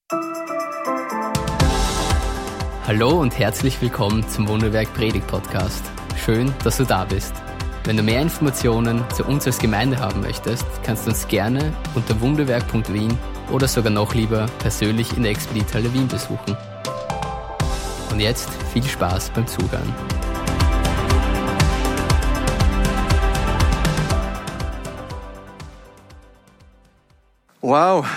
Hallo und herzlich willkommen zum Wunderwerk Predigt Podcast. Schön, dass du da bist. Wenn du mehr Informationen zu uns als Gemeinde haben möchtest, kannst du uns gerne unter wunderwerk.wien oder sogar noch lieber persönlich in der Expedithalle Wien besuchen. Und jetzt viel Spaß beim Zuhören. Wow,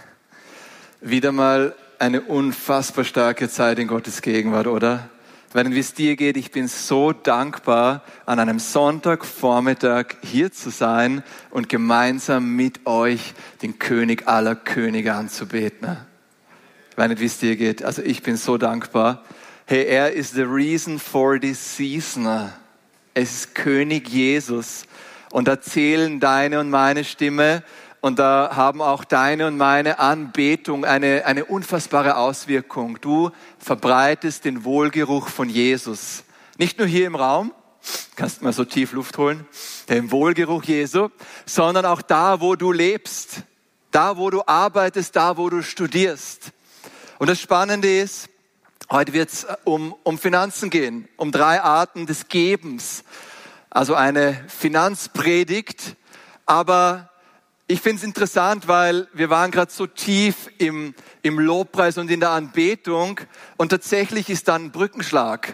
wieder mal eine unfassbar starke Zeit in Gottes Gegenwart, oder? Wenn es dir geht, ich bin so dankbar, an einem Sonntagvormittag hier zu sein und gemeinsam mit euch den König aller Könige anzubeten. Wenn es dir geht, also ich bin so dankbar. Hey, er ist the reason for this season. Es ist König Jesus und da zählen deine und meine Stimme. Und da haben auch deine und meine Anbetung eine unfassbare Auswirkung. Du verbreitest den Wohlgeruch von Jesus. Nicht nur hier im Raum, kannst mal so tief Luft holen, den Wohlgeruch Jesu, sondern auch da, wo du lebst, da, wo du arbeitest, da, wo du studierst. Und das Spannende ist, heute wird es um Finanzen gehen, um 3 Arten des Gebens. Also eine Finanzpredigt, aber ich finde es interessant, weil wir waren gerade so tief im Lobpreis und in der Anbetung und tatsächlich ist dann ein Brückenschlag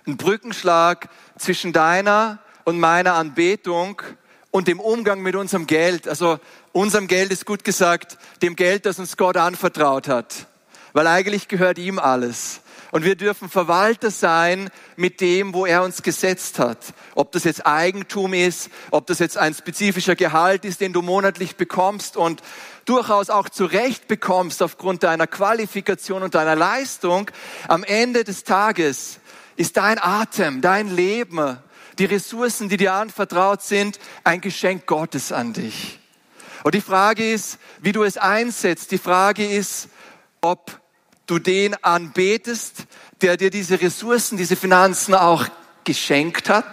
zwischen deiner und meiner Anbetung und dem Umgang mit unserem Geld. Also unserem Geld ist gut gesagt, dem Geld, das uns Gott anvertraut hat, weil eigentlich gehört ihm alles. Und wir dürfen Verwalter sein mit dem, wo er uns gesetzt hat. Ob das jetzt Eigentum ist, ob das jetzt ein spezifischer Gehalt ist, den du monatlich bekommst und durchaus auch zurecht bekommst aufgrund deiner Qualifikation und deiner Leistung. Am Ende des Tages ist dein Atem, dein Leben, die Ressourcen, die dir anvertraut sind, ein Geschenk Gottes an dich. Und die Frage ist, wie du es einsetzt. Die Frage ist, ob du den anbetest, der dir diese Ressourcen, diese Finanzen auch geschenkt hat,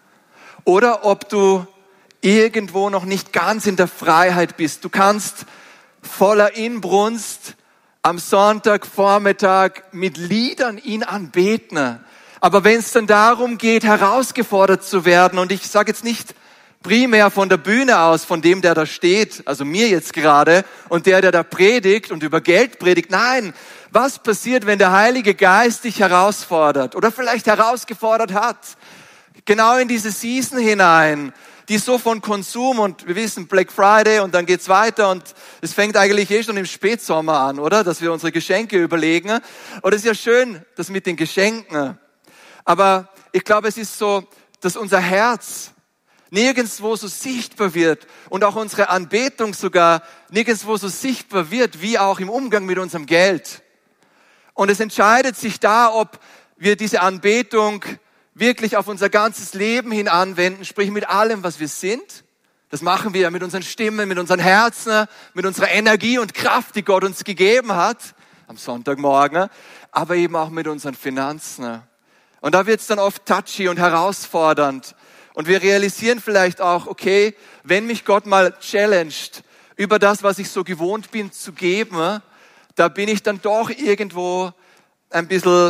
oder ob du irgendwo noch nicht ganz in der Freiheit bist. Du kannst voller Inbrunst am Sonntagvormittag mit Liedern ihn anbeten. Aber wenn es dann darum geht, herausgefordert zu werden, und ich sage jetzt nicht primär von der Bühne aus, von dem, der da steht, also mir jetzt gerade, und der da predigt und über Geld predigt. Nein, was passiert, wenn der Heilige Geist dich herausfordert oder vielleicht herausgefordert hat? Genau in diese Season hinein, die so von Konsum und wir wissen Black Friday und dann geht's weiter und es fängt eigentlich schon im Spätsommer an, oder? Dass wir unsere Geschenke überlegen. Und es ist ja schön, das mit den Geschenken. Aber ich glaube, es ist so, dass unser Herz nirgendwo so sichtbar wird und auch unsere Anbetung sogar nirgendwo so sichtbar wird, wie auch im Umgang mit unserem Geld. Und es entscheidet sich da, ob wir diese Anbetung wirklich auf unser ganzes Leben hin anwenden, sprich mit allem, was wir sind. Das machen wir mit unseren Stimmen, mit unseren Herzen, mit unserer Energie und Kraft, die Gott uns gegeben hat, am Sonntagmorgen, aber eben auch mit unseren Finanzen. Und da wird es dann oft touchy und herausfordernd. Und wir realisieren vielleicht auch, okay, wenn mich Gott mal challenged über das, was ich so gewohnt bin zu geben, da bin ich dann doch irgendwo ein bisschen,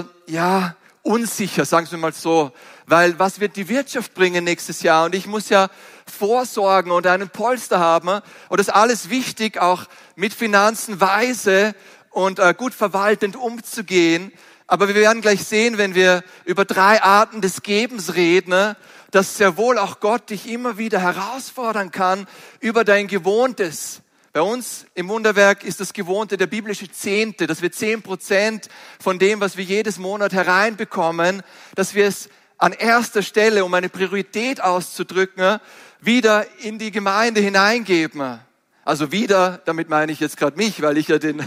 unsicher, sagen wir mal so. Weil was wird die Wirtschaft bringen nächstes Jahr? Und ich muss ja vorsorgen und einen Polster haben. Und das ist alles wichtig, auch mit Finanzen weise und gut verwaltend umzugehen. Aber wir werden gleich sehen, wenn wir über 3 Arten des Gebens reden, dass sehr wohl auch Gott dich immer wieder herausfordern kann über dein Gewohntes. Bei uns im Wunderwerk ist das Gewohnte der biblische Zehnte, dass wir 10% von dem, was wir jedes Monat hereinbekommen, dass wir es an erster Stelle, um eine Priorität auszudrücken, wieder in die Gemeinde hineingeben. Also wieder, damit meine ich jetzt gerade mich, weil ich ja den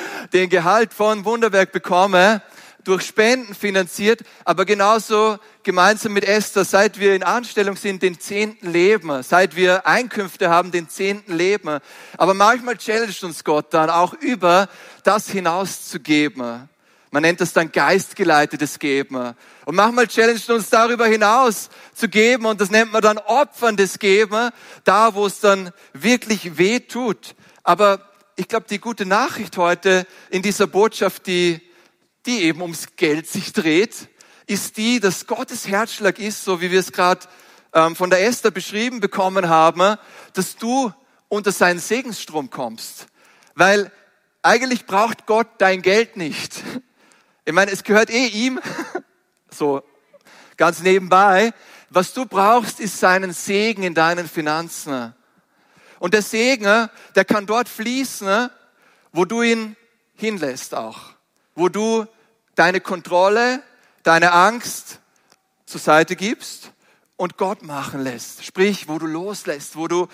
Gehalt von Wunderwerk bekomme, durch Spenden finanziert, aber genauso gemeinsam mit Esther, seit wir in Anstellung sind, den 10. leben, seit wir Einkünfte haben, den 10. leben. Aber manchmal challenged uns Gott dann auch über das hinauszugeben. Man nennt das dann geistgeleitetes Geben. Und manchmal challenged uns darüber hinaus zu geben und das nennt man dann opferndes Geben, da wo es dann wirklich weh tut. Aber ich glaube, die gute Nachricht heute in dieser Botschaft, die eben ums Geld sich dreht, ist die, dass Gottes Herzschlag ist, so wie wir es gerade von der Esther beschrieben bekommen haben, dass du unter seinen Segensstrom kommst. Weil eigentlich braucht Gott dein Geld nicht. Ich meine, es gehört ihm, so ganz nebenbei. Was du brauchst, ist seinen Segen in deinen Finanzen. Und der Segen, der kann dort fließen, wo du ihn hinlässt auch. Wo du deine Kontrolle, deine Angst zur Seite gibst und Gott machen lässt. Sprich, wo du loslässt, wo du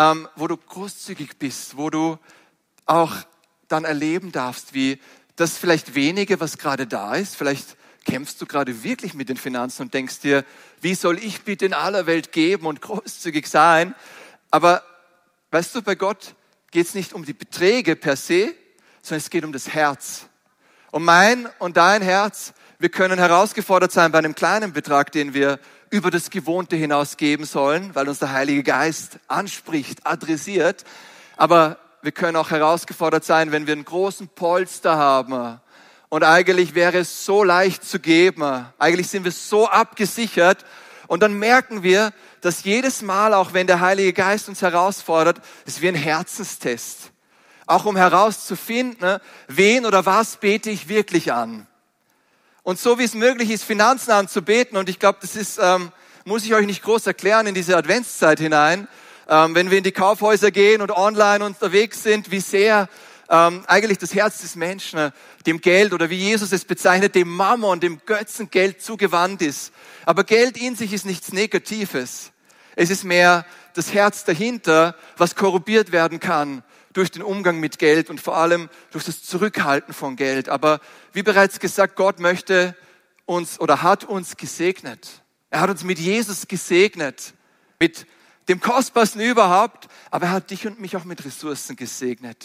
großzügig bist, wo du auch dann erleben darfst, wie das vielleicht wenige, was gerade da ist, vielleicht kämpfst du gerade wirklich mit den Finanzen und denkst dir, wie soll ich bitte in aller Welt geben und großzügig sein? Aber weißt du, bei Gott geht es nicht um die Beträge per se, sondern es geht um das Herz. Und mein und dein Herz, wir können herausgefordert sein bei einem kleinen Betrag, den wir über das Gewohnte hinaus geben sollen, weil uns der Heilige Geist anspricht, adressiert. Aber wir können auch herausgefordert sein, wenn wir einen großen Polster haben. Und eigentlich wäre es so leicht zu geben. Eigentlich sind wir so abgesichert. Und dann merken wir, dass jedes Mal, auch wenn der Heilige Geist uns herausfordert, ist wie ein Herzenstest. Auch um herauszufinden, wen oder was bete ich wirklich an. Und so wie es möglich ist, Finanzen anzubeten, und ich glaube, das ist, muss ich euch nicht groß erklären in diese Adventszeit hinein, wenn wir in die Kaufhäuser gehen und online unterwegs sind, wie sehr eigentlich das Herz des Menschen dem Geld oder wie Jesus es bezeichnet, dem Mammon, dem Götzengeld zugewandt ist. Aber Geld in sich ist nichts Negatives. Es ist mehr das Herz dahinter, was korrumpiert werden kann durch den Umgang mit Geld und vor allem durch das Zurückhalten von Geld. Aber wie bereits gesagt, Gott möchte uns oder hat uns gesegnet. Er hat uns mit Jesus gesegnet, mit dem Kostbarsten überhaupt, aber er hat dich und mich auch mit Ressourcen gesegnet.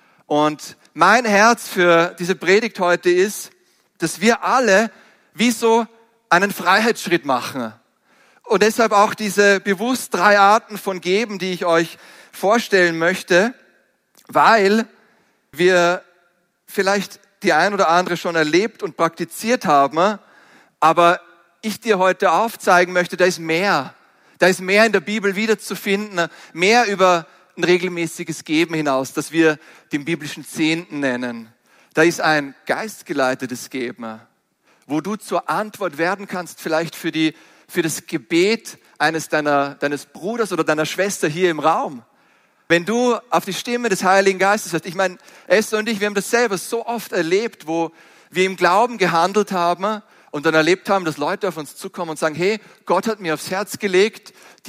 Und mein Herz für diese Predigt heute ist, dass wir alle wie so einen Freiheitsschritt machen. Und deshalb auch diese bewusst 3 Arten von Geben, die ich euch vorstellen möchte, weil wir vielleicht die ein oder andere schon erlebt und praktiziert haben, aber ich dir heute aufzeigen möchte, da ist mehr. Da ist mehr in der Bibel wiederzufinden, mehr über ein regelmäßiges Geben hinaus, das wir den biblischen Zehnten nennen. Da ist ein geistgeleitetes Geben, wo du zur Antwort werden kannst, vielleicht für das Gebet deines Bruders oder deiner Schwester hier im Raum. Wenn du auf die Stimme des Heiligen Geistes hörst, ich meine, Esther und ich, wir haben das selber so oft erlebt, wo wir im Glauben gehandelt haben und dann erlebt haben, dass Leute auf uns zukommen und sagen, hey, Gott hat mir aufs Herz gelegt,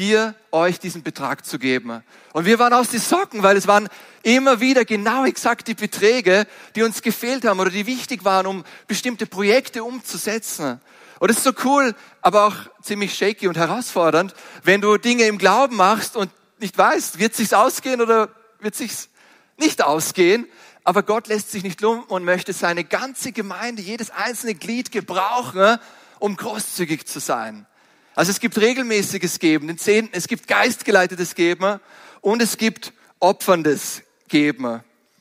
euch diesen Betrag zu geben. Und wir waren aus die Socken, weil es waren immer wieder genau exakt die Beträge, die uns gefehlt haben oder die wichtig waren, um bestimmte Projekte umzusetzen. Und es ist so cool, aber auch ziemlich shaky und herausfordernd, wenn du Dinge im Glauben machst und nicht weißt, wird es sich ausgehen oder wird es sich nicht ausgehen. Aber Gott lässt sich nicht lumpen und möchte seine ganze Gemeinde, jedes einzelne Glied gebrauchen, um großzügig zu sein. Also es gibt regelmäßiges Geben, den Zehnten, es gibt geistgeleitetes Geben und es gibt opferndes Geben.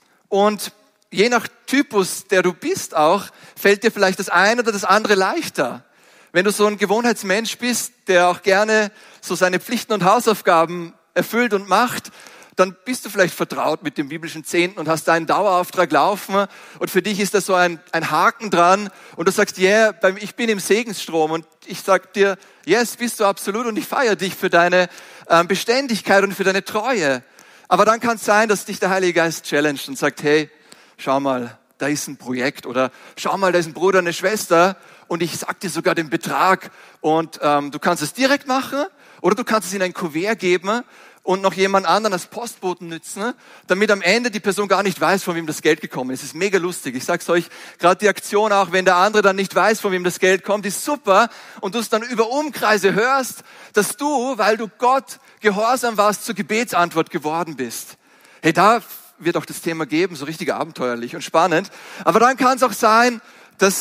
Und je nach Typus, der du bist auch, fällt dir vielleicht das eine oder das andere leichter. Wenn du so ein Gewohnheitsmensch bist, der auch gerne so seine Pflichten und Hausaufgaben erfüllt und macht, dann bist du vielleicht vertraut mit dem biblischen Zehnten und hast deinen Dauerauftrag laufen und für dich ist da so ein Haken dran und du sagst, yeah, ich bin im Segensstrom und ich sag dir, yes, bist du absolut und ich feiere dich für deine Beständigkeit und für deine Treue. Aber dann kann es sein, dass dich der Heilige Geist challenged und sagt, hey, schau mal, da ist ein Projekt oder schau mal, da ist ein Bruder, eine Schwester und ich sag dir sogar den Betrag und du kannst es direkt machen oder du kannst es in ein Kuvert geben und noch jemand anderen als Postboten nützen, damit am Ende die Person gar nicht weiß, von wem das Geld gekommen ist. Das ist mega lustig. Ich sag's euch, gerade die Aktion auch, wenn der andere dann nicht weiß, von wem das Geld kommt, ist super und du es dann über Umkreise hörst, dass du, weil du Gott gehorsam warst, zur Gebetsantwort geworden bist. Hey, da wird auch das Thema geben, so richtig abenteuerlich und spannend. Aber dann kann es auch sein, dass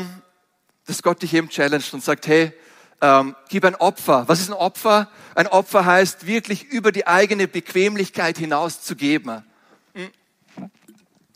Gott dich eben challenged und sagt, hey, gib ein Opfer. Was ist ein Opfer? Ein Opfer heißt wirklich über die eigene Bequemlichkeit hinaus zu geben.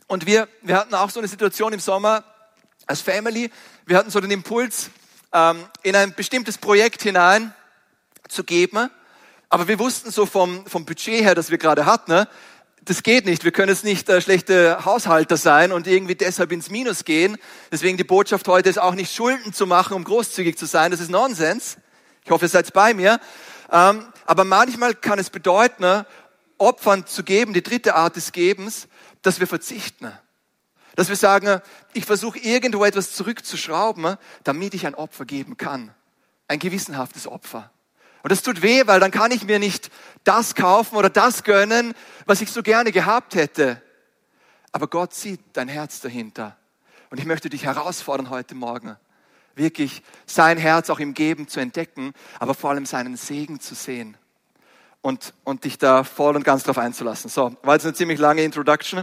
Und wir hatten auch so eine Situation im Sommer als Family. Wir hatten so den Impuls, in ein bestimmtes Projekt hinein zu geben. Aber wir wussten so vom Budget her, das wir gerade hatten, das geht nicht. Wir können jetzt nicht schlechte Haushalter sein und irgendwie deshalb ins Minus gehen. Deswegen die Botschaft heute ist auch nicht Schulden zu machen, um großzügig zu sein. Das ist Nonsens. Ich hoffe, ihr seid bei mir. Aber manchmal kann es bedeuten, Opfern zu geben, die dritte Art des Gebens, dass wir verzichten. Dass wir sagen, ich versuche irgendwo etwas zurückzuschrauben, damit ich ein Opfer geben kann. Ein gewissenhaftes Opfer. Und das tut weh, weil dann kann ich mir nicht das kaufen oder das gönnen, was ich so gerne gehabt hätte. Aber Gott sieht dein Herz dahinter. Und ich möchte dich herausfordern heute Morgen, wirklich sein Herz auch im Geben zu entdecken, aber vor allem seinen Segen zu sehen und dich da voll und ganz drauf einzulassen. So, war jetzt eine ziemlich lange Introduction.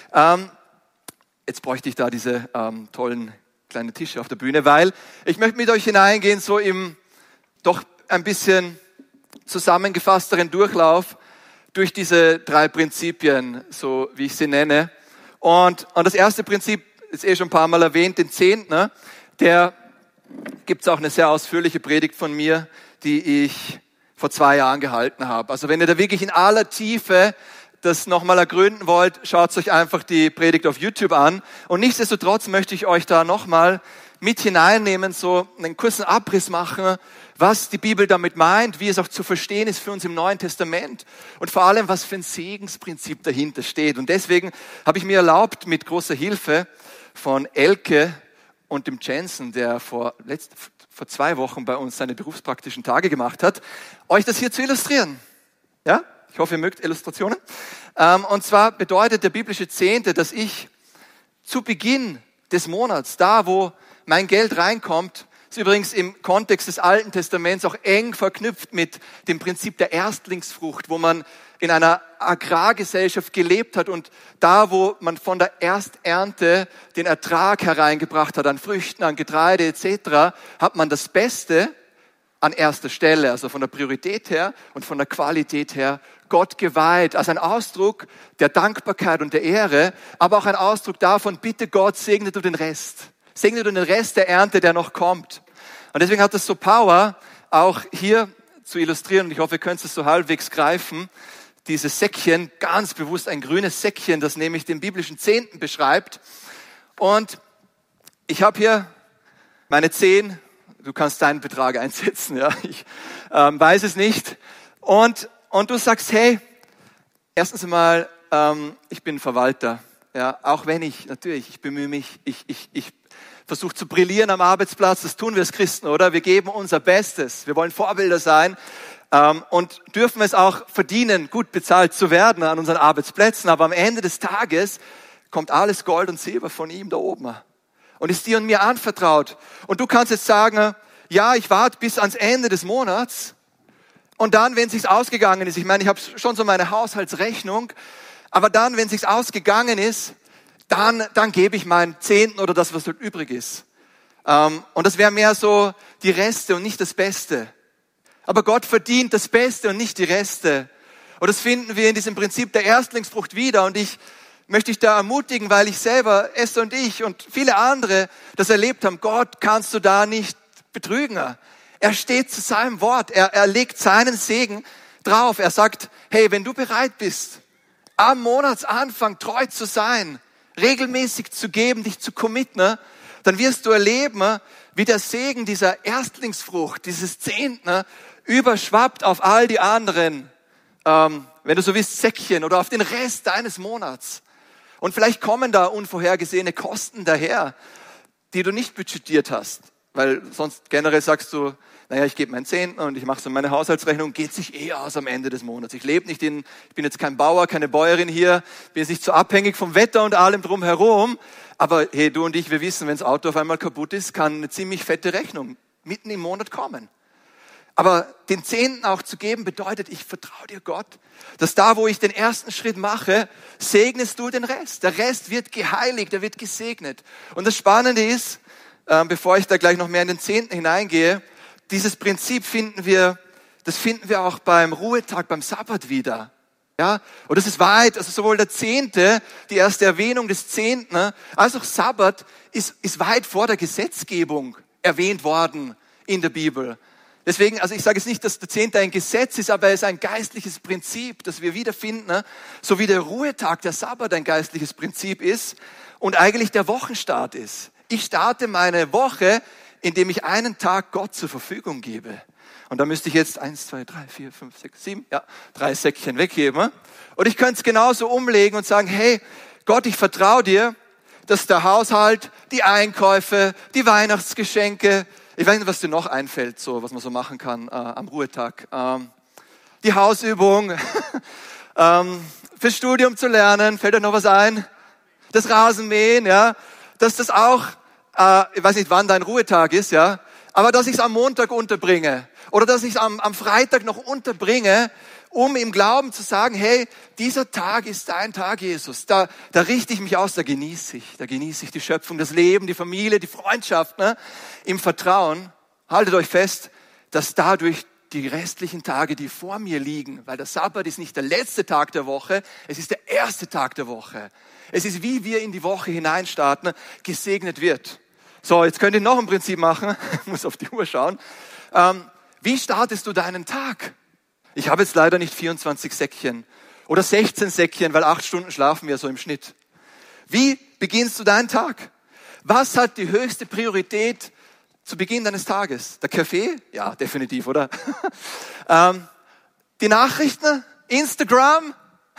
Jetzt bräuchte ich da diese tollen kleinen Tische auf der Bühne, weil ich möchte mit euch hineingehen, so im doch ein bisschen zusammengefassteren Durchlauf durch diese 3 Prinzipien, so wie ich sie nenne. Und das erste Prinzip ist schon ein paar Mal erwähnt, den 10. Der gibt es auch eine sehr ausführliche Predigt von mir, die ich vor 2 Jahren gehalten habe. Also wenn ihr da wirklich in aller Tiefe das nochmal ergründen wollt, schaut euch einfach die Predigt auf YouTube an. Und nichtsdestotrotz möchte ich euch da nochmal mit hineinnehmen, so einen kurzen Abriss machen, was die Bibel damit meint, wie es auch zu verstehen ist für uns im Neuen Testament und vor allem, was für ein Segensprinzip dahinter steht. Und deswegen habe ich mir erlaubt, mit großer Hilfe von Elke und dem Jensen, der vor 2 Wochen bei uns seine berufspraktischen Tage gemacht hat, euch das hier zu illustrieren. Ja? Ich hoffe, ihr mögt Illustrationen. Und zwar bedeutet der biblische 10., dass ich zu Beginn des Monats, da wo mein Geld reinkommt, ist übrigens im Kontext des Alten Testaments auch eng verknüpft mit dem Prinzip der Erstlingsfrucht, wo man in einer Agrargesellschaft gelebt hat und da, wo man von der Ersternte den Ertrag hereingebracht hat, an Früchten, an Getreide etc., hat man das Beste an erster Stelle, also von der Priorität her und von der Qualität her, Gott geweiht, als ein Ausdruck der Dankbarkeit und der Ehre, aber auch ein Ausdruck davon, bitte Gott, segne du den Rest. Segne du den Rest der Ernte, der noch kommt. Und deswegen hat das so Power, auch hier zu illustrieren, und ich hoffe, ihr könnt es so halbwegs greifen, dieses Säckchen, ganz bewusst ein grünes Säckchen, das nämlich den biblischen 10. beschreibt. Und ich habe hier meine 10, du kannst deinen Betrag einsetzen, ja, ich weiß es nicht. Und du sagst, hey, erstens einmal, ich bin Verwalter, ja, auch wenn ich bemühe mich, ich versuche zu brillieren am Arbeitsplatz, das tun wir als Christen, oder? Wir geben unser Bestes, wir wollen Vorbilder sein und dürfen es auch verdienen, gut bezahlt zu werden an unseren Arbeitsplätzen, aber am Ende des Tages kommt alles Gold und Silber von ihm da oben und ist dir und mir anvertraut. Und du kannst jetzt sagen, ja, ich warte bis ans Ende des Monats und dann, wenn es sich ausgegangen ist, ich meine, ich habe schon so meine Haushaltsrechnung, aber dann, wenn es sich ausgegangen ist, dann gebe ich meinen 10. oder das, was dort übrig ist. Und das wäre mehr so die Reste und nicht das Beste. Aber Gott verdient das Beste und nicht die Reste. Und das finden wir in diesem Prinzip der Erstlingsfrucht wieder. Und ich möchte dich da ermutigen, weil ich selber, Esther und ich und viele andere das erlebt haben. Gott kannst du da nicht betrügen. Er steht zu seinem Wort. Er legt seinen Segen drauf. Er sagt, hey, wenn du bereit bist, am Monatsanfang treu zu sein, regelmäßig zu geben, dich zu committen, dann wirst du erleben, wie der Segen dieser Erstlingsfrucht, dieses 10. überschwappt auf all die anderen, wenn du so willst, Säckchen oder auf den Rest deines Monats. Und vielleicht kommen da unvorhergesehene Kosten daher, die du nicht budgetiert hast, weil sonst generell sagst du, naja, ich gebe meinen 10. und ich mache so meine Haushaltsrechnung, geht sich aus am Ende des Monats. Ich lebe nicht ich bin jetzt kein Bauer, keine Bäuerin hier, bin jetzt nicht so abhängig vom Wetter und allem drumherum. Aber hey, du und ich, wir wissen, wenn das Auto auf einmal kaputt ist, kann eine ziemlich fette Rechnung mitten im Monat kommen. Aber den 10. auch zu geben, bedeutet, ich vertraue dir Gott, dass da, wo ich den ersten Schritt mache, segnest du den Rest. Der Rest wird geheiligt, er wird gesegnet. Und das Spannende ist, bevor ich da gleich noch mehr in den 10. hineingehe, dieses Prinzip finden wir auch beim Ruhetag, beim Sabbat wieder. Ja, und das ist weit, also sowohl der Zehnte, die erste Erwähnung des Zehnten, als auch Sabbat ist weit vor der Gesetzgebung erwähnt worden in der Bibel. Deswegen, also ich sage jetzt nicht, dass der Zehnte ein Gesetz ist, aber er ist ein geistliches Prinzip, das wir wiederfinden, so wie der Ruhetag, der Sabbat ein geistliches Prinzip ist und eigentlich der Wochenstart ist. Ich starte meine Woche, indem ich einen Tag Gott zur Verfügung gebe. Und da müsste ich jetzt 1, 2, 3, 4, 5, 6, 7, 3 Säckchen weggeben. Und ich könnte es genauso umlegen und sagen, hey, Gott, ich vertraue dir, dass der Haushalt, die Einkäufe, die Weihnachtsgeschenke, ich weiß nicht, was dir noch einfällt, so was man so machen kann am Ruhetag. Die Hausübung, fürs Studium zu lernen, fällt dir noch was ein? Das Rasenmähen, ja, dass das auch, ich weiß nicht, wann dein Ruhetag ist, ja, aber dass ich es am Montag unterbringe oder dass ich es am Freitag noch unterbringe, um im Glauben zu sagen, hey, dieser Tag ist dein Tag, Jesus. Da richte ich mich aus, da genieße ich die Schöpfung, das Leben, die Familie, die Freundschaft, ne? Im Vertrauen. Haltet euch fest, dass dadurch die restlichen Tage, die vor mir liegen, weil der Sabbat ist nicht der letzte Tag der Woche, es ist der erste Tag der Woche. Es ist, wie wir in die Woche hineinstarten, gesegnet wird. So, jetzt könnt ihr noch ein Prinzip machen, ich muss auf die Uhr schauen. Wie startest du deinen Tag? Ich habe jetzt leider nicht 24 Säckchen oder 16 Säckchen, weil 8 Stunden schlafen wir so im Schnitt. Wie beginnst du deinen Tag? Was hat die höchste Priorität zu Beginn deines Tages? Der Kaffee? Ja, definitiv, oder? Die Nachrichten? Instagram?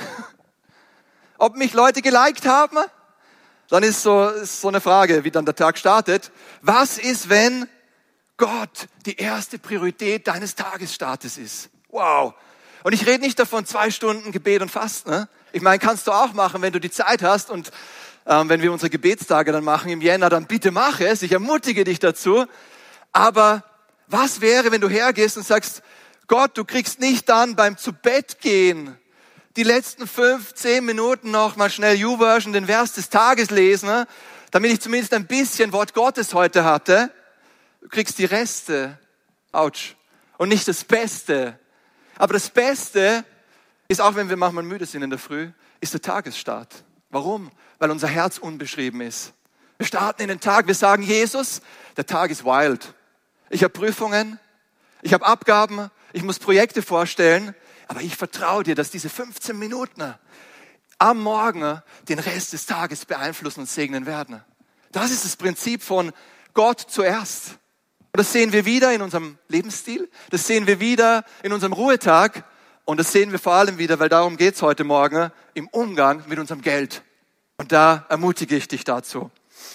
Ob mich Leute geliked haben? Dann ist so eine Frage, wie dann der Tag startet. Was ist, wenn Gott die erste Priorität deines Tagesstartes ist? Wow. Und ich rede nicht davon 2 Stunden Gebet und Fasten. Ne? Ich meine, kannst du auch machen, wenn du die Zeit hast. Und wenn wir unsere Gebetstage dann machen im Jänner, dann bitte mach es. Ich ermutige dich dazu. Aber was wäre, wenn du hergehst und sagst, Gott, du kriegst nicht dann beim Zu-Bett-Gehen die letzten 5-10 Minuten noch mal schnell YouVersion, den Vers des Tages lesen, ne? Damit ich zumindest ein bisschen Wort Gottes heute hatte. Du kriegst die Reste. Autsch. Und nicht das Beste. Aber das Beste ist, auch wenn wir manchmal müde sind in der Früh, ist der Tagesstart. Warum? Weil unser Herz unbeschrieben ist. Wir starten in den Tag, wir sagen, Jesus, der Tag ist wild. Ich habe Prüfungen, ich habe Abgaben, ich muss Projekte vorstellen, aber ich vertraue dir, dass diese 15 Minuten am Morgen den Rest des Tages beeinflussen und segnen werden. Das ist das Prinzip von Gott zuerst. Und das sehen wir wieder in unserem Lebensstil, das sehen wir wieder in unserem Ruhetag und das sehen wir vor allem wieder, weil darum geht es heute Morgen, im Umgang mit unserem Geld. Und da ermutige ich dich dazu,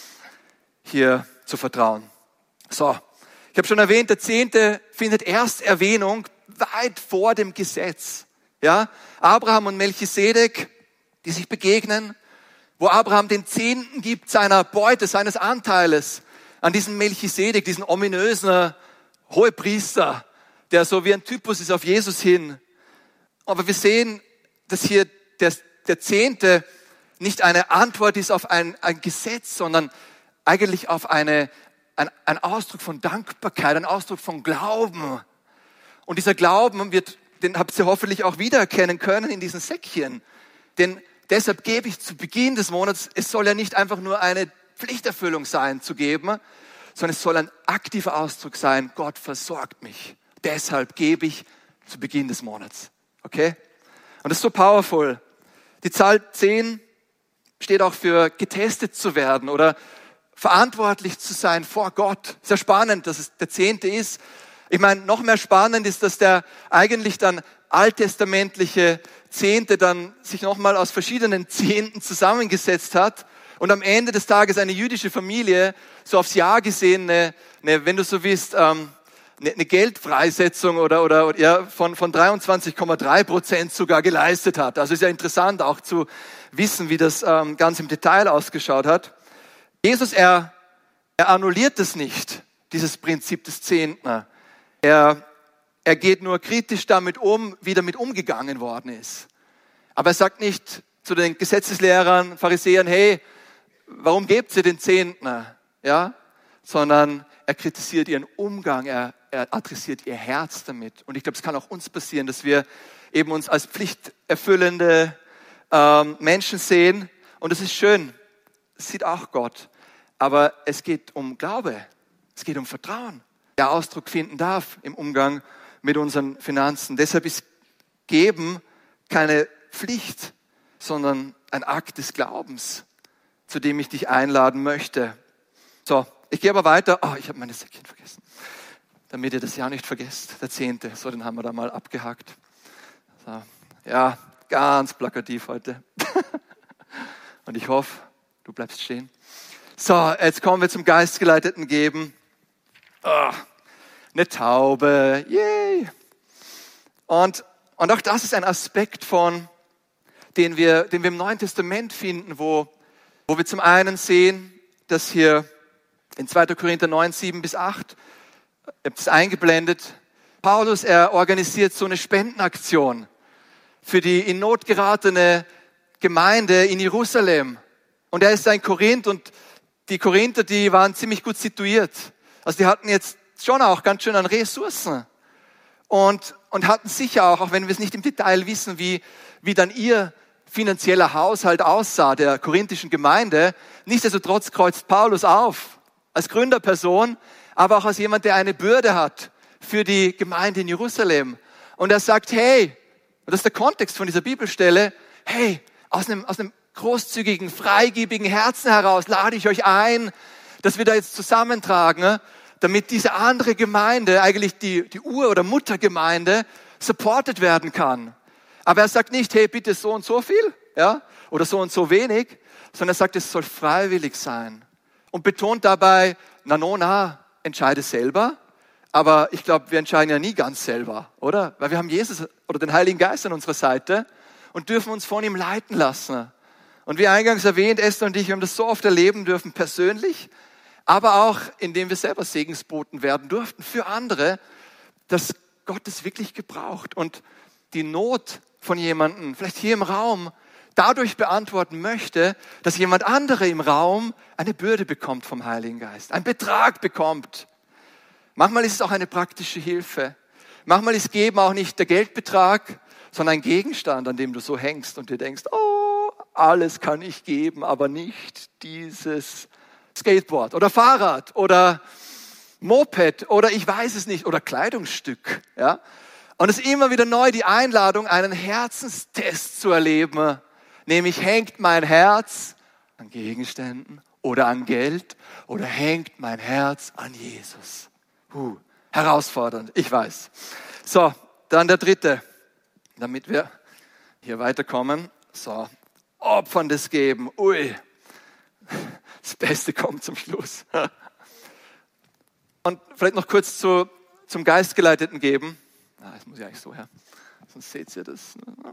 hier zu vertrauen. So, ich habe schon erwähnt, der 10. findet erst Erwähnung weit vor dem Gesetz. Ja, Abraham und Melchisedek, die sich begegnen, wo Abraham den 10. gibt seiner Beute, seines Anteiles an diesen Melchisedek, diesen ominösen Hohepriester, der so wie ein Typus ist auf Jesus hin. Aber wir sehen, dass hier der 10. nicht eine Antwort ist auf ein Gesetz, sondern eigentlich auf ein Ausdruck von Dankbarkeit, ein Ausdruck von Glauben. Und dieser Glauben den habt ihr hoffentlich auch wiedererkennen können in diesen Säckchen. Denn deshalb gebe ich zu Beginn des Monats, es soll ja nicht einfach nur eine Pflichterfüllung sein, zu geben, sondern es soll ein aktiver Ausdruck sein, Gott versorgt mich. Deshalb gebe ich zu Beginn des Monats. Okay? Und das ist so powerful. Die Zahl 10 steht auch für getestet zu werden oder verantwortlich zu sein vor Gott. Sehr spannend, dass es der 10. ist. Ich meine, noch mehr spannend ist, dass der eigentlich dann alttestamentliche 10. dann sich nochmal aus verschiedenen 10. zusammengesetzt hat und am Ende des Tages eine jüdische Familie so aufs Jahr gesehen, wenn du so willst, eine Geldfreisetzung oder von 23,3% sogar geleistet hat. Also ist ja interessant auch zu wissen, wie das ganz im Detail ausgeschaut hat. Jesus, er annulliert das nicht, dieses Prinzip des 10. Er geht nur kritisch damit um, wie damit umgegangen worden ist. Aber er sagt nicht zu den Gesetzeslehrern, Pharisäern, hey, warum gebt ihr den 10.? Ja? Sondern er kritisiert ihren Umgang, er adressiert ihr Herz damit. Und ich glaube, es kann auch uns passieren, dass wir eben uns als pflichterfüllende Menschen sehen. Und das ist schön, das sieht auch Gott. Aber es geht um Glaube, es geht um Vertrauen, der Ausdruck finden darf im Umgang mit unseren Finanzen. Deshalb ist Geben keine Pflicht, sondern ein Akt des Glaubens, zu dem ich dich einladen möchte. So, ich gehe aber weiter. Oh, ich habe meine Säckchen vergessen. Damit ihr das ja nicht vergesst, der 10. So, den haben wir da mal abgehakt. So, ja, ganz plakativ heute. Und ich hoffe, du bleibst stehen. So, jetzt kommen wir zum geistgeleiteten Geben. Oh, eine Taube, yay! Und auch das ist ein Aspekt den wir im Neuen Testament finden, wo wir zum einen sehen, dass hier in 2. Korinther 9, 7-8, ich habe es eingeblendet, Paulus, er organisiert so eine Spendenaktion für die in Not geratene Gemeinde in Jerusalem. Und er ist in Korinth und die Korinther, die waren ziemlich gut situiert. Also die hatten jetzt schon auch ganz schön an Ressourcen. Und hatten sicher auch wenn wir es nicht im Detail wissen, wie dann ihr finanzieller Haushalt aussah, der korinthischen Gemeinde. Nichtsdestotrotz kreuzt Paulus auf, als Gründerperson, aber auch als jemand, der eine Bürde hat für die Gemeinde in Jerusalem. Und er sagt, hey, und das ist der Kontext von dieser Bibelstelle, hey, aus einem großzügigen, freigebigen Herzen heraus lade ich euch ein, dass wir da jetzt zusammentragen, damit diese andere Gemeinde, eigentlich die Ur- oder Muttergemeinde, supported werden kann. Aber er sagt nicht, hey, bitte so und so viel, ja, oder so und so wenig, sondern er sagt, es soll freiwillig sein. Und betont dabei, entscheide selber. Aber ich glaube, wir entscheiden ja nie ganz selber, oder? Weil wir haben Jesus oder den Heiligen Geist an unserer Seite und dürfen uns von ihm leiten lassen. Und wie eingangs erwähnt, Esther und ich, wir haben das so oft erleben dürfen, persönlich, aber auch, indem wir selber Segensboten werden durften für andere, dass Gott es wirklich gebraucht und die Not von jemandem, vielleicht hier im Raum, dadurch beantworten möchte, dass jemand andere im Raum eine Bürde bekommt vom Heiligen Geist, einen Betrag bekommt. Manchmal ist es auch eine praktische Hilfe. Manchmal ist Geben auch nicht der Geldbetrag, sondern ein Gegenstand, an dem du so hängst und dir denkst, oh, alles kann ich geben, aber nicht dieses Skateboard oder Fahrrad oder Moped oder ich weiß es nicht oder Kleidungsstück. Ja? Und es ist immer wieder neu die Einladung, einen Herzenstest zu erleben. Nämlich, hängt mein Herz an Gegenständen oder an Geld oder hängt mein Herz an Jesus? Herausfordernd, ich weiß. So, dann der 3., damit wir hier weiterkommen. So, opferndes Geben. Ui, das Beste kommt zum Schluss. Und vielleicht noch kurz zum geistgeleiteten Geben. Das muss ich eigentlich so her, sonst seht ihr das.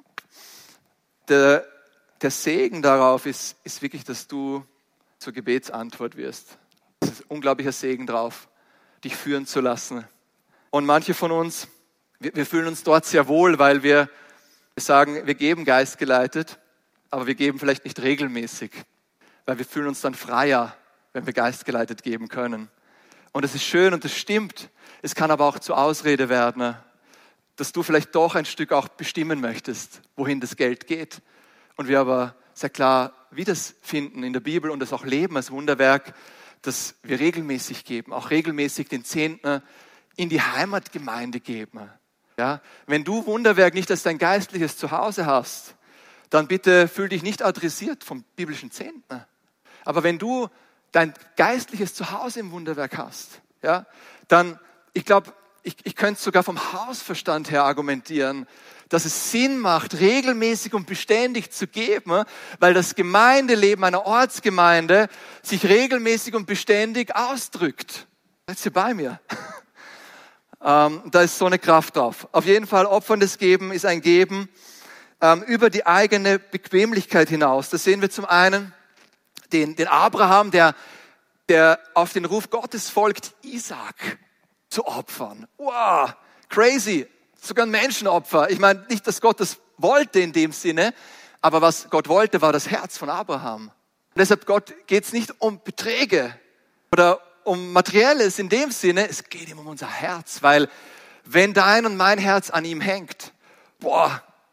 Der Segen darauf ist wirklich, dass du zur Gebetsantwort wirst. Es ist ein unglaublicher Segen drauf, dich führen zu lassen. Und manche von uns, wir fühlen uns dort sehr wohl, weil wir sagen, wir geben geistgeleitet, aber wir geben vielleicht nicht regelmäßig, weil wir fühlen uns dann freier, wenn wir geistgeleitet geben können. Und das ist schön und das stimmt. Es kann aber auch zur Ausrede werden, dass du vielleicht doch ein Stück auch bestimmen möchtest, wohin das Geld geht. Und wir aber sehr klar wie das finden in der Bibel und das auch leben als Wunderwerk, dass wir regelmäßig geben, auch regelmäßig den 10. in die Heimatgemeinde geben. Ja? Wenn du Wunderwerk nicht als dein geistliches Zuhause hast, dann bitte fühl dich nicht adressiert vom biblischen 10. Aber wenn du dein geistliches Zuhause im Wunderwerk hast, ja, dann, ich glaube, ich könnte sogar vom Hausverstand her argumentieren, dass es Sinn macht, regelmäßig und beständig zu geben, weil das Gemeindeleben einer Ortsgemeinde sich regelmäßig und beständig ausdrückt. Seid ihr bei mir? Da ist so eine Kraft drauf. Auf jeden Fall, opferndes Geben ist ein Geben über die eigene Bequemlichkeit hinaus. Das sehen wir zum einen den Abraham, der auf den Ruf Gottes folgt, Isaak zu opfern. Wow, crazy. Sogar ein Menschenopfer. Ich meine nicht, dass Gott das wollte in dem Sinne, aber was Gott wollte, war das Herz von Abraham. Und deshalb geht es nicht um Beträge oder um Materielles in dem Sinne, es geht ihm um unser Herz, weil wenn dein und mein Herz an ihm hängt,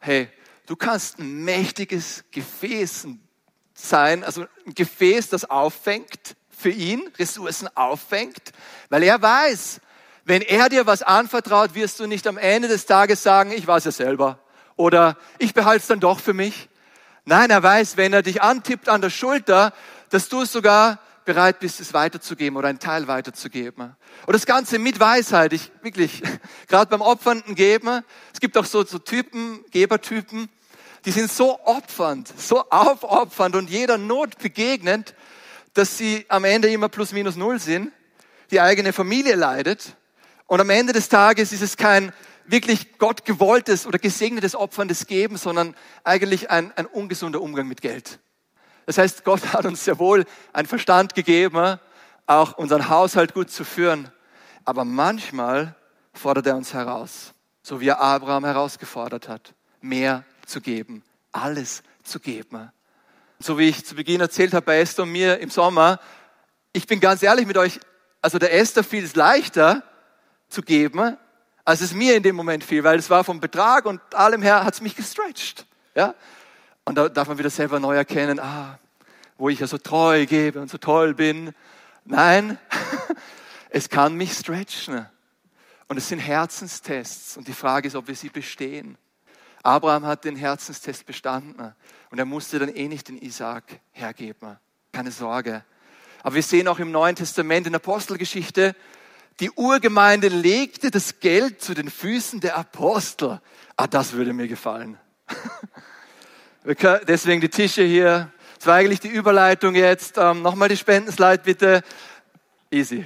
hey, du kannst ein mächtiges Gefäß sein, also ein Gefäß, das auffängt für ihn, Ressourcen auffängt, weil er weiß, wenn er dir was anvertraut, wirst du nicht am Ende des Tages sagen, ich weiß ja selber oder ich behalte es dann doch für mich. Nein, er weiß, wenn er dich antippt an der Schulter, dass du sogar bereit bist, es weiterzugeben oder einen Teil weiterzugeben. Und das Ganze mit Weisheit, gerade beim opfernden Geben, es gibt auch so Typen, Gebertypen, die sind so opfernd, so aufopfernd und jeder Not begegnend, dass sie am Ende immer plus minus null sind, die eigene Familie leidet und am Ende des Tages ist es kein wirklich Gott gewolltes oder gesegnetes opferndes Geben, sondern eigentlich ein ungesunder Umgang mit Geld. Das heißt, Gott hat uns sehr wohl einen Verstand gegeben, auch unseren Haushalt gut zu führen. Aber manchmal fordert er uns heraus, so wie er Abraham herausgefordert hat, mehr zu geben, alles zu geben. So wie ich zu Beginn erzählt habe bei Esther und mir im Sommer, ich bin ganz ehrlich mit euch, also der Esther fiel es leichter zu geben, als es mir in dem Moment fiel, weil es war vom Betrag und allem her hat es mich gestretcht. Ja? Und da darf man wieder selber neu erkennen, wo ich ja so treu gebe und so toll bin. Nein, es kann mich stretchen. Und es sind Herzenstests und die Frage ist, ob wir sie bestehen. Abraham hat den Herzenstest bestanden und er musste dann nicht den Isaak hergeben. Keine Sorge. Aber wir sehen auch im Neuen Testament, in der Apostelgeschichte, die Urgemeinde legte das Geld zu den Füßen der Apostel. Das würde mir gefallen. Deswegen die Tische hier. Das war eigentlich die Überleitung jetzt. Nochmal die Spendenslide bitte. Easy.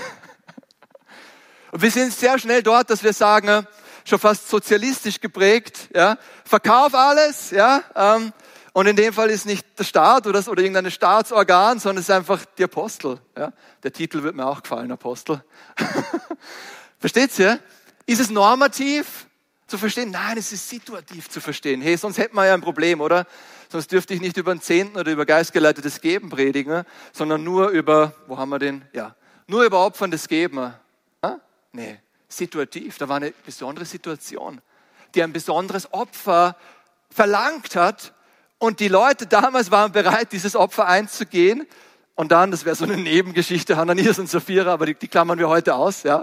Und wir sind sehr schnell dort, dass wir sagen, schon fast sozialistisch geprägt, ja, verkauf alles, ja, und in dem Fall ist nicht der Staat oder irgendein Staatsorgan, sondern es ist einfach die Apostel, ja. Der Titel wird mir auch gefallen, Apostel. Versteht's ja? Ist es normativ zu verstehen? Nein, es ist situativ zu verstehen. Hey, sonst hätten wir ja ein Problem, oder? Sonst dürfte ich nicht über den Zehnten oder über geistgeleitetes Geben predigen, sondern nur über, wo haben wir den? Ja, nur über opferndes Geben. Nee, situativ. Da war eine besondere Situation, die ein besonderes Opfer verlangt hat. Und die Leute damals waren bereit, dieses Opfer einzugehen. Und dann, das wäre so eine Nebengeschichte, Hananias und Sapphira, aber die klammern wir heute aus. Ja.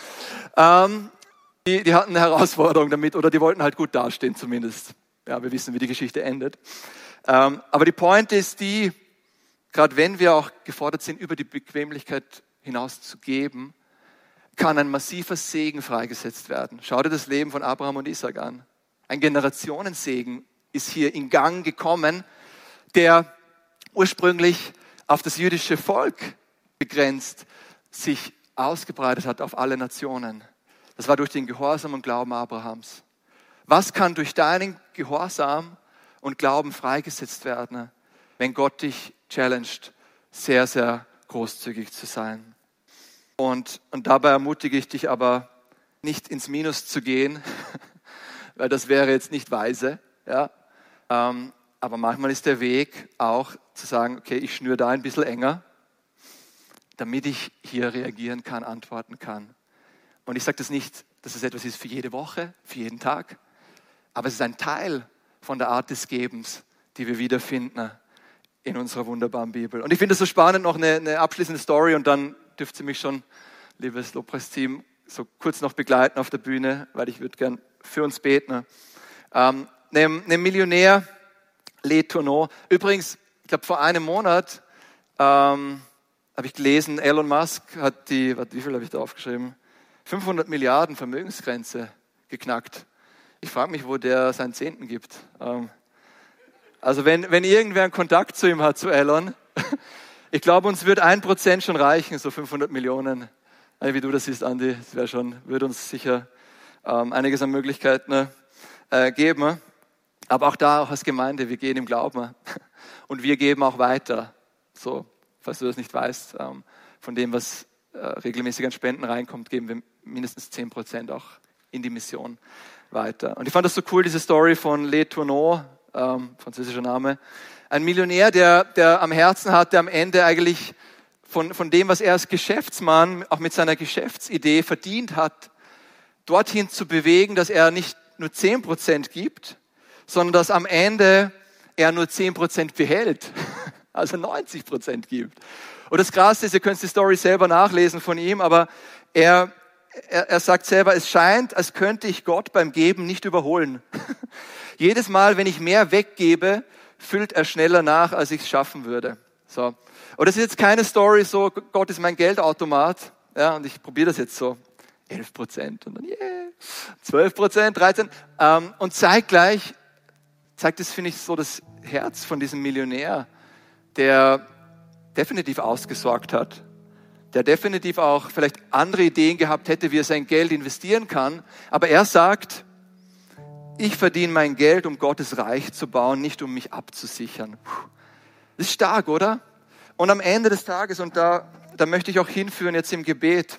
Die hatten eine Herausforderung damit oder die wollten halt gut dastehen zumindest. Ja, wir wissen, wie die Geschichte endet. Aber die Point ist die, gerade wenn wir auch gefordert sind, über die Bequemlichkeit hinaus zu geben, kann ein massiver Segen freigesetzt werden. Schau dir das Leben von Abraham und Isaak an. Ein Generationensegen ist hier in Gang gekommen, der ursprünglich auf das jüdische Volk begrenzt sich ausgebreitet hat auf alle Nationen. Das war durch den Gehorsam und Glauben Abrahams. Was kann durch deinen Gehorsam und Glauben freigesetzt werden, wenn Gott dich challenged, sehr, sehr großzügig zu sein? Und dabei ermutige ich dich aber, nicht ins Minus zu gehen, weil das wäre jetzt nicht weise. Ja? Aber manchmal ist der Weg auch zu sagen, okay, ich schnüre da ein bisschen enger, damit ich hier reagieren kann, antworten kann. Und ich sage das nicht, dass es etwas ist für jede Woche, für jeden Tag, aber es ist ein Teil von der Art des Gebens, die wir wiederfinden in unserer wunderbaren Bibel. Und ich finde es so spannend, noch eine abschließende Story und dann dürft ihr mich schon, liebes Lobpreisteam, so kurz noch begleiten auf der Bühne, weil ich würde gern für uns beten. Ein Millionär, Les Tourneaux. Übrigens, ich glaube vor einem Monat habe ich gelesen, Elon Musk hat wie viel habe ich da aufgeschrieben? 500 Milliarden Vermögensgrenze geknackt. Ich frage mich, wo der seinen Zehnten gibt. Also wenn irgendwer einen Kontakt zu ihm hat, zu Elon, ich glaube, uns wird 1% schon reichen, so 500 Millionen. Wie du das siehst, Andi, das würde uns sicher einiges an Möglichkeiten geben. Aber auch da, auch als Gemeinde, wir gehen im Glauben und wir geben auch weiter. So, falls du das nicht weißt, von dem, was regelmäßig an Spenden reinkommt, geben wir mindestens 10% auch in die Mission weiter. Und ich fand das so cool, diese Story von Les Tourneaux, französischer Name, ein Millionär, der am Herzen hatte, am Ende eigentlich von dem, was er als Geschäftsmann auch mit seiner Geschäftsidee verdient hat, dorthin zu bewegen, dass er nicht nur 10% gibt, sondern dass am Ende er nur 10% behält, also 90% gibt. Und das Krasse ist, ihr könnt die Story selber nachlesen von ihm, aber er sagt selber, es scheint, als könnte ich Gott beim Geben nicht überholen. Jedes Mal, wenn ich mehr weggebe, füllt er schneller nach, als ich es schaffen würde. So. Und das ist jetzt keine Story so, Gott ist mein Geldautomat, ja, und ich probiere das jetzt so. 11% und dann 12%, 13%. Und zeitgleich zeigt es, finde ich, so das Herz von diesem Millionär, der definitiv ausgesorgt hat, der definitiv auch vielleicht andere Ideen gehabt hätte, wie er sein Geld investieren kann. Aber er sagt, ich verdiene mein Geld, um Gottes Reich zu bauen, nicht um mich abzusichern. Das ist stark, oder? Und am Ende des Tages, und da möchte ich auch hinführen jetzt im Gebet,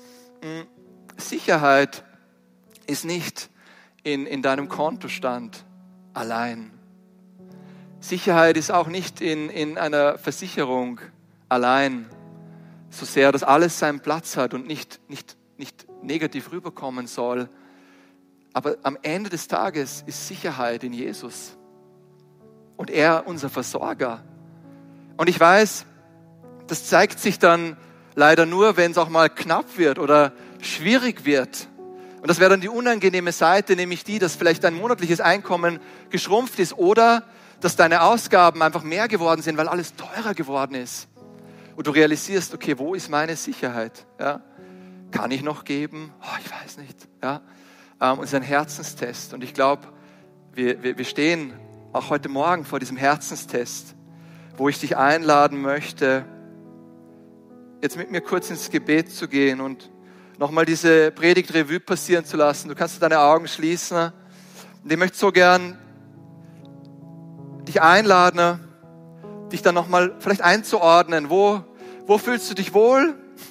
Sicherheit ist nicht in deinem Kontostand allein. Sicherheit ist auch nicht in einer Versicherung allein, so sehr das alles seinen Platz hat und nicht negativ rüberkommen soll. Aber am Ende des Tages ist Sicherheit in Jesus und er unser Versorger. Und ich weiß, das zeigt sich dann leider nur, wenn es auch mal knapp wird oder schwierig wird. Und das wäre dann die unangenehme Seite, nämlich die, dass vielleicht dein monatliches Einkommen geschrumpft ist oder dass deine Ausgaben einfach mehr geworden sind, weil alles teurer geworden ist. Und du realisierst, okay, wo ist meine Sicherheit? Ja? Kann ich noch geben? Oh, ich weiß nicht. Ja? Und es ist ein Herzenstest. Und ich glaube, wir stehen auch heute Morgen vor diesem Herzenstest, wo ich dich einladen möchte, jetzt mit mir kurz ins Gebet zu gehen und nochmal diese Predigt-Revue passieren zu lassen. Du kannst deine Augen schließen. Und ich möchte so gern dich einladen, dich dann nochmal vielleicht einzuordnen. Wo fühlst du dich wohl?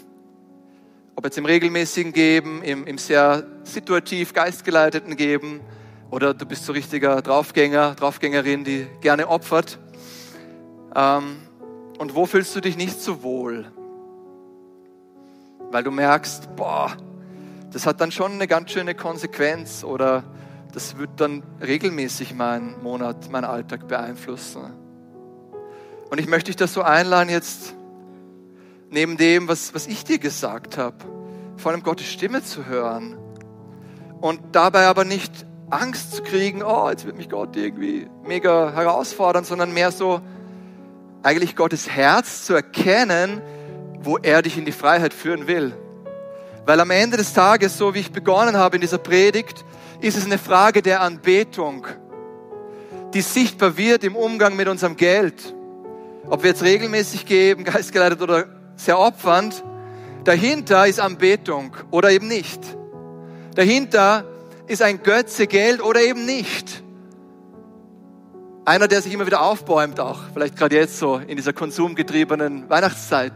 Ob jetzt im regelmäßigen Geben, im sehr situativ geistgeleiteten Geben oder du bist so richtiger Draufgänger, Draufgängerin, die gerne opfert. Und wo fühlst du dich nicht so wohl? Weil du merkst, das hat dann schon eine ganz schöne Konsequenz oder das wird dann regelmäßig meinen Monat, meinen Alltag beeinflussen. Und ich möchte dich das so einladen, jetzt neben dem, was ich dir gesagt habe, vor allem Gottes Stimme zu hören und dabei aber nicht Angst zu kriegen, jetzt wird mich Gott irgendwie mega herausfordern, sondern mehr so eigentlich Gottes Herz zu erkennen, wo er dich in die Freiheit führen will. Weil am Ende des Tages, so wie ich begonnen habe in dieser Predigt, ist es eine Frage der Anbetung, die sichtbar wird im Umgang mit unserem Geld. Ob wir jetzt regelmäßig geben, geistgeleitet oder sehr opfernd, dahinter ist Anbetung oder eben nicht. Dahinter ist ein Götze Geld oder eben nicht. Einer, der sich immer wieder aufbäumt auch, vielleicht gerade jetzt so in dieser konsumgetriebenen Weihnachtszeit.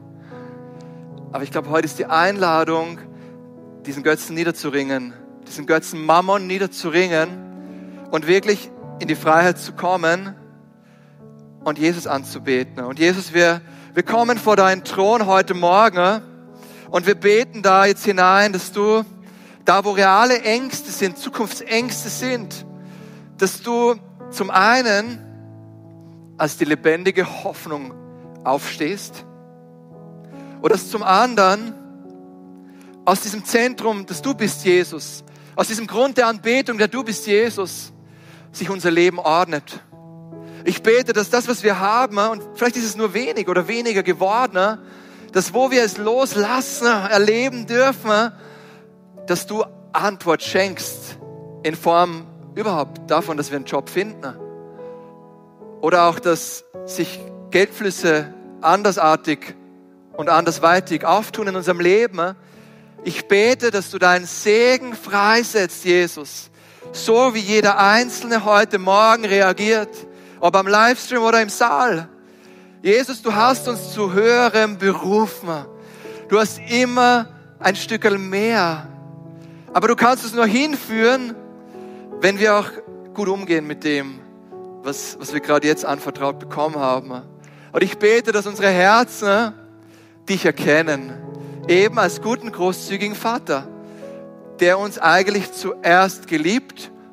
Aber ich glaube, heute ist die Einladung, diesen Götzen niederzuringen, diesen Götzen Mammon niederzuringen und wirklich in die Freiheit zu kommen und Jesus anzubeten. Und Jesus, wir kommen vor deinen Thron heute Morgen und wir beten da jetzt hinein, dass du, da wo reale Ängste sind, Zukunftsängste sind, dass du zum einen als die lebendige Hoffnung aufstehst oder dass zum anderen aus diesem Zentrum, dass du bist Jesus, aus diesem Grund der Anbetung, der du bist Jesus, sich unser Leben ordnet. Ich bete, dass das, was wir haben, und vielleicht ist es nur wenig oder weniger geworden, dass wo wir es loslassen, erleben dürfen, dass du Antwort schenkst in Form überhaupt davon, dass wir einen Job finden. Oder auch, dass sich Geldflüsse andersartig und andersweitig auftun in unserem Leben. Ich bete, dass du deinen Segen freisetzt, Jesus. So wie jeder Einzelne heute Morgen reagiert, ob am Livestream oder im Saal. Jesus, du hast uns zu Höherem berufen. Du hast immer ein Stückel mehr. Aber du kannst uns nur hinführen, wenn wir auch gut umgehen mit dem, was wir gerade jetzt anvertraut bekommen haben. Und ich bete, dass unsere Herzen dich erkennen, eben als guten, großzügigen Vater, der uns eigentlich zuerst geliebt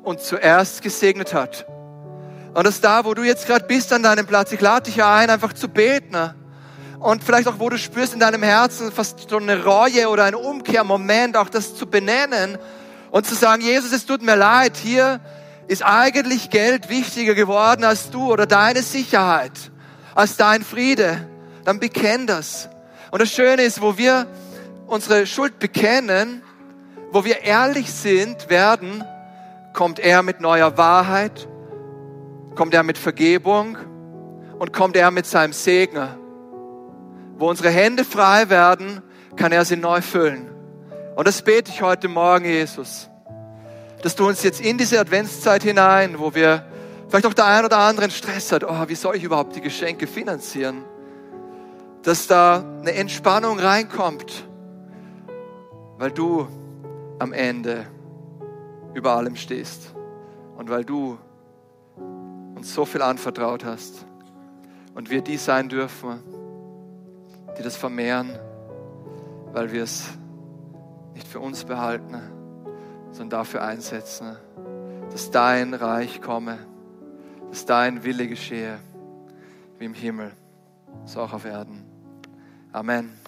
uns zuerst gesegnet hat. Und dass da, wo du jetzt gerade bist an deinem Platz, ich lade dich ein, einfach zu beten. Und vielleicht auch, wo du spürst in deinem Herzen fast so eine Reue oder einen Umkehrmoment, auch das zu benennen und zu sagen, Jesus, es tut mir leid, hier ist eigentlich Geld wichtiger geworden als du oder deine Sicherheit, als dein Friede. Dann bekenn das. Und das Schöne ist, wo wir unsere Schuld bekennen, wo wir ehrlich sind werden, kommt er mit neuer Wahrheit, kommt er mit Vergebung und kommt er mit seinem Segen. Wo unsere Hände frei werden, kann er sie neu füllen. Und das bete ich heute Morgen, Jesus, dass du uns jetzt in diese Adventszeit hinein, wo wir vielleicht auch der ein oder andere Stress hat, wie soll ich überhaupt die Geschenke finanzieren, dass da eine Entspannung reinkommt, weil du am Ende über allem stehst und weil du uns so viel anvertraut hast und wir die sein dürfen, die das vermehren, weil wir es nicht für uns behalten, sondern dafür einsetzen, dass dein Reich komme, dass dein Wille geschehe, wie im Himmel, so auch auf Erden. Amen.